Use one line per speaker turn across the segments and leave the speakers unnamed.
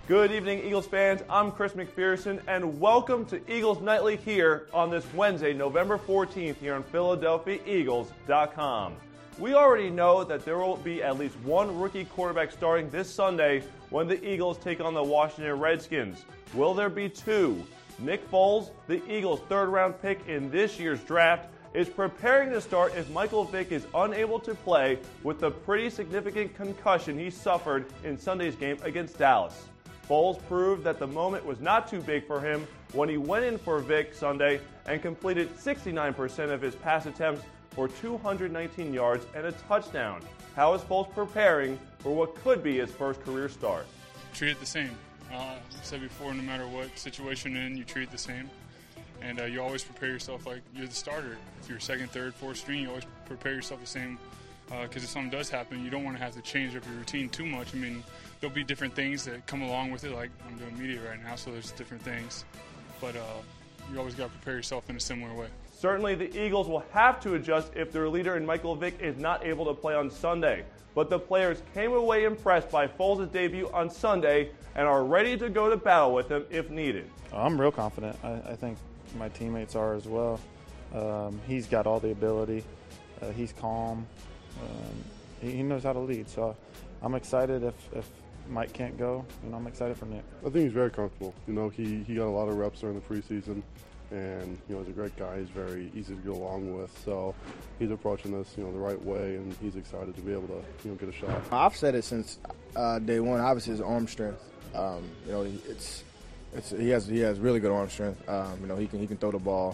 Good evening, Eagles fans. I'm Chris McPherson, and welcome to Eagles Nightly here on this Wednesday, November 14th, here on PhiladelphiaEagles.com. We already know that there will be at least one rookie quarterback starting this Sunday when the Eagles take on the Washington Redskins. Will there be two? Nick Foles, the Eagles' third-round pick in this year's draft, is preparing to start if Michael Vick is unable to play with the pretty significant concussion he suffered in Sunday's game against Dallas. Foles proved that the moment was not too big for him when he went in for Vick Sunday and completed 69% of his pass attempts for 219 yards and a touchdown. How is Foles preparing for what could be his first career start?
Treat it the same. I said before, no matter what situation you're in, you treat it the same. And you always prepare yourself like you're the starter. If you're second, third, fourth string, you always prepare yourself the same. Because if something does happen, you don't want to have to change up your routine too much. I mean, there'll be different things that come along with it, like I'm doing media right now, so there's different things. But you always got to prepare yourself in a similar way.
Certainly the Eagles will have to adjust if their leader in Michael Vick is not able to play on Sunday. But the players came away impressed by Foles' debut on Sunday and are ready to go to battle with him if needed.
I'm real confident. I think my teammates are as well. He's got all the ability. He's calm. He knows how to lead. So I'm excited if Mike can't go. I'm excited for Nick.
I think he's very comfortable. He got a lot of reps during the preseason. And, he's a great guy. He's very easy to get along with. So he's approaching this, the right way, and he's excited to be able to, get a shot.
I've said it since day one. Obviously, his arm strength. He has really good arm strength. He can throw the ball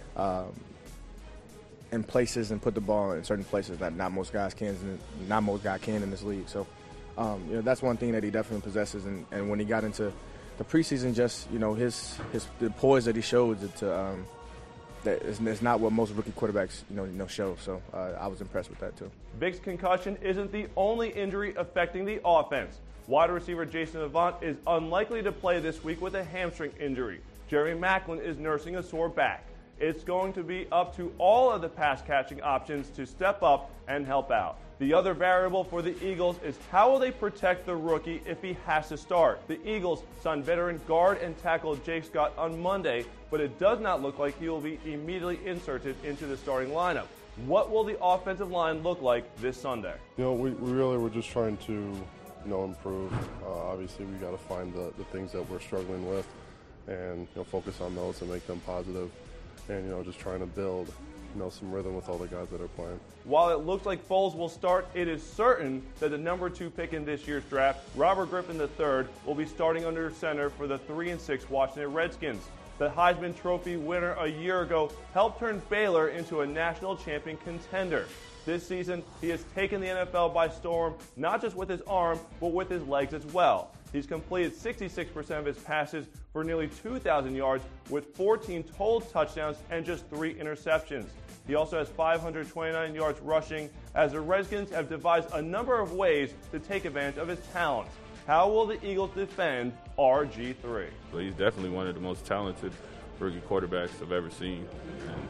in places and put the ball in certain places that not most guys can in this league. So, that's one thing that he definitely possesses. And when he got into the preseason, just the poise that he showed, that it's not what most rookie quarterbacks show. So I was impressed with that too.
Vick's concussion isn't the only injury affecting the offense. Wide receiver Jason Avant is unlikely to play this week with a hamstring injury. Jerry Maclin is nursing a sore back. It's going to be up to all of the pass-catching options to step up and help out. The other variable for the Eagles is how will they protect the rookie if he has to start. The Eagles signed veteran guard and tackle Jake Scott on Monday, but it does not look like he will be immediately inserted into the starting lineup. What will the offensive line look like this Sunday?
We really were just trying to, improve. Obviously, we got to find the things that we're struggling with and, focus on those and make them positive. And, just trying to build, some rhythm with all the guys that are playing.
While it looks like Foles will start, it is certain that the number 2 pick in this year's draft, Robert Griffin III, will be starting under center for the 3-6 Washington Redskins. The Heisman Trophy winner a year ago helped turn Baylor into a national champion contender. This season, he has taken the NFL by storm, not just with his arm, but with his legs as well. He's completed 66% of his passes for nearly 2,000 yards with 14 total touchdowns and just 3 interceptions. He also has 529 yards rushing, as the Redskins have devised a number of ways to take advantage of his talents. How will the Eagles defend RG3?
Well, he's definitely one of the most talented rookie quarterbacks I've ever seen. And,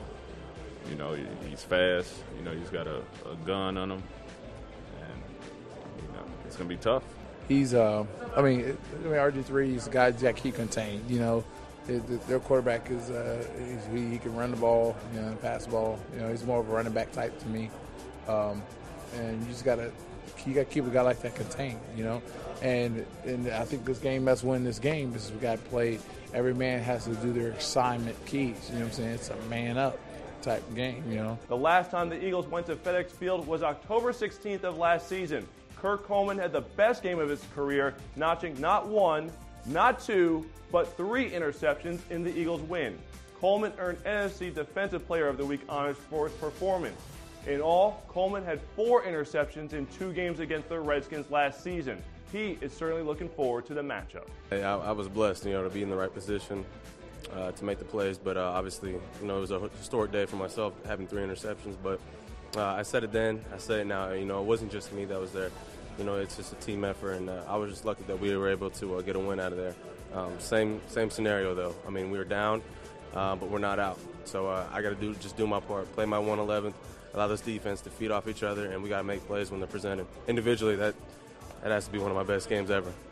he's fast. He's got a gun on him. And, it's going to be tough.
He's, RG3 is a guy that keep contained. Their quarterback is, he can run the ball, pass the ball. He's more of a running back type to me. And you just got to keep a guy like that contained, And I think this game, let's win this game, because we got to play. Every man has to do their assignment keys. You know what I'm saying? It's a man up type game,
The last time the Eagles went to FedEx Field was October 16th of last season. Kirk Coleman had the best game of his career, notching not 1, not 2, but 3 interceptions in the Eagles' win. Coleman earned NFC Defensive Player of the Week honors for his performance. In all, Coleman had 4 interceptions in 2 games against the Redskins last season. He is certainly looking forward to the matchup.
I was blessed, to be in the right position to make the plays, but obviously, it was a historic day for myself having 3 interceptions. But I said it then, I said it now. It wasn't just me that was there. It's just a team effort, and I was just lucky that we were able to get a win out of there. Same scenario though. We were down, but we're not out. So I got to do my part, play my 111th, allow this defense to feed off each other, and we got to make plays when they're presented. Individually, that has to be one of my best games ever.